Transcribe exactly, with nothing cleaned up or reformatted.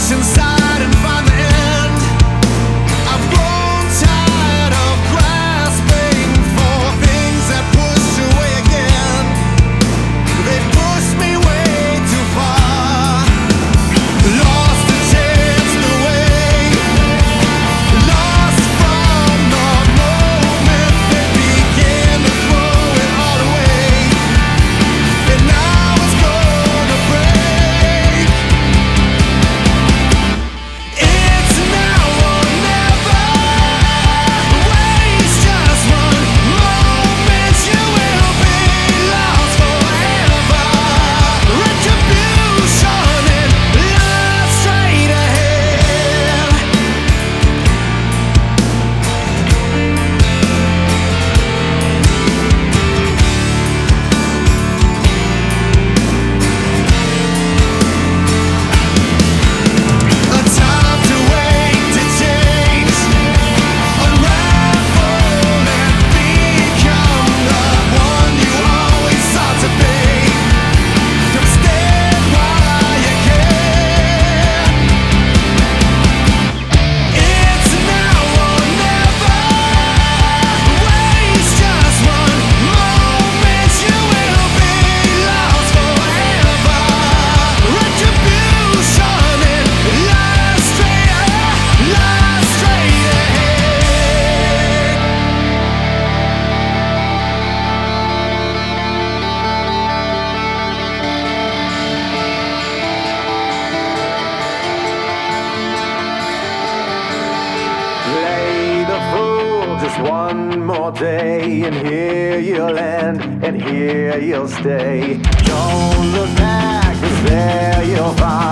inside and find the end. I've grown tired of grasping for things that push you away again. They push me way too far. Lost the chance the way. Lost from the moment they began to throw it all away. And now it's gonna break. It's now or never. Waste just one moment. You will be lost forever. Retribution and life straight ahead. A time to wait to change, unravel and become the one you always sought to be. Come stand while you can. It's now or never. Waste just one moment. You will be lost forever. Retribution and life straight, life straight ahead. Play the fool just one more day, and here you'll end, and here you'll stay. Don't look back, 'cause there you'll find